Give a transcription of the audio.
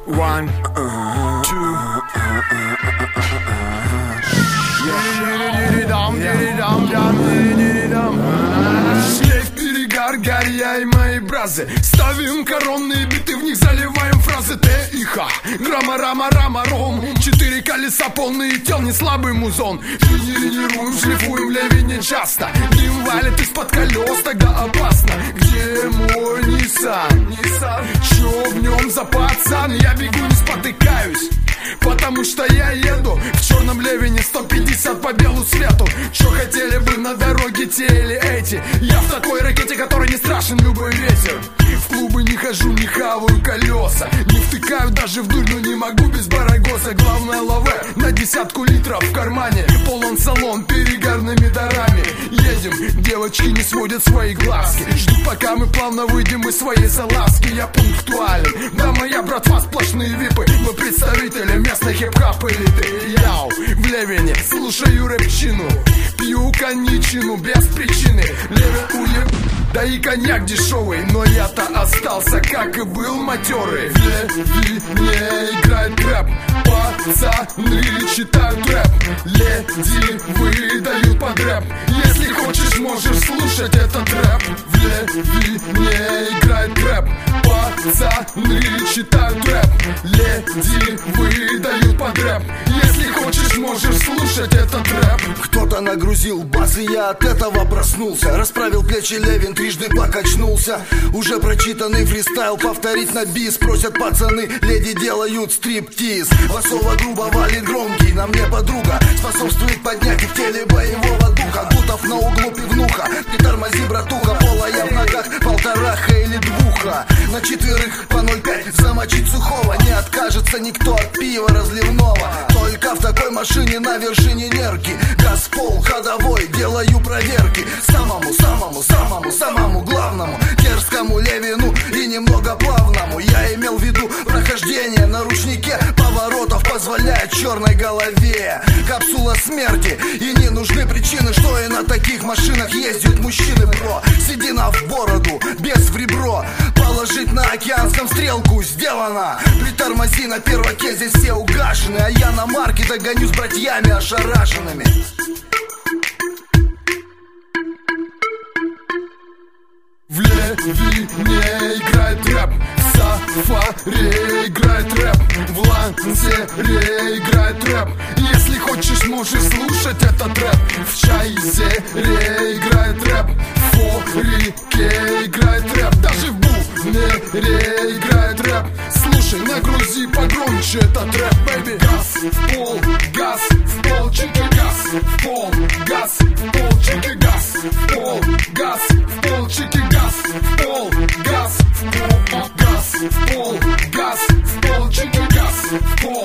One, two. Шлейф, перегар, горя и мои бразы. Ставим коронные биты, в них заливаем фразы Т и Х, грамма, рама, рама, ром. 4 колеса, полные тел, не слабый музон. Тренируем, шлифуем, леви не часто. Дым валит из-под колес, тогда опасно. Где мой Nissan? Чё в нем за пацан? Я бегу, не спотыкаюсь, потому что я еду в черном левине 150 по белу свету. Чё хотели бы на дороге те или эти? Я в такой ракете, которой не страшен любой ветер. В клубы не хожу, не хаваю колеса, не втыкаю даже в дурь, но не могу без барагоса. Главное лаве на 10 литров в кармане. Полон салон перегарными дарами. Едем, девочки не сводят свои глазки. Ждут, пока мы плавно выйдем из своей салазки. Я пунктуален, да моя братва сплошные випы. Мы представители местной хип-хап элиты. Яу, в левине слушаю рэпчину, пью коньячину без причины. Левин уеб, да и коньяк дешевый, но я-то остался, как и был матерый. В левине играет рэп, пацаны читают рэп, леди выдают под рэп. Если хочешь, можешь слушать этот рэп. В левине играет рэп, пацаны читают рэп, леди выдают под рэп. Если хочешь, можешь слушать этот рэп. Кто-то нагрузил бас, и я от этого проснулся. Расправил плечи Левин, трижды покачнулся. Уже прочитанный фристайл повторить на бис. Просят пацаны, леди делают стриптиз. Басово грубо валит громкий, на мне подруга способствует поднять в теле боевого духа. Гутов на углу пивнуха, притормози, братуха. Пола я в ногах, полтораха или двуха. На четверых по 0,5 замочить сухого. Не откажется никто от пива разливного. Только в такой машине на вершине нерки. Газ в пол, ходовой, делаю проверки. Самому главному, дерзкому Левину и немного плавному. Я имел в виду прохождение на ручнике поворотов позволяет черной голове. Капсула смерти, и не нужны причины, что и на таких машинах ездят мужчины, бро. Седина в бороду, без в ребро. Положить на океанском стрелку сделано. Притормози на перваке, здесь все угашены. А я на марке догоню с братьями ошарашенными. В левине играет рэп, в сафари играет рэп, в лансере играет рэп. Если хочешь, можешь слушать этот рэп. В чайзере играет рэп, в форике играет рэп, даже в бунере играет рэп. Слушай, нагрузи погромче этот рэп, бэйби. Газ в пол, чики, газ в пол, газ в пол, чики, газ в пол, газ в пол, чики, газ в пол, газ в пол, газ в пол, газ в пол, чики, газ в пол.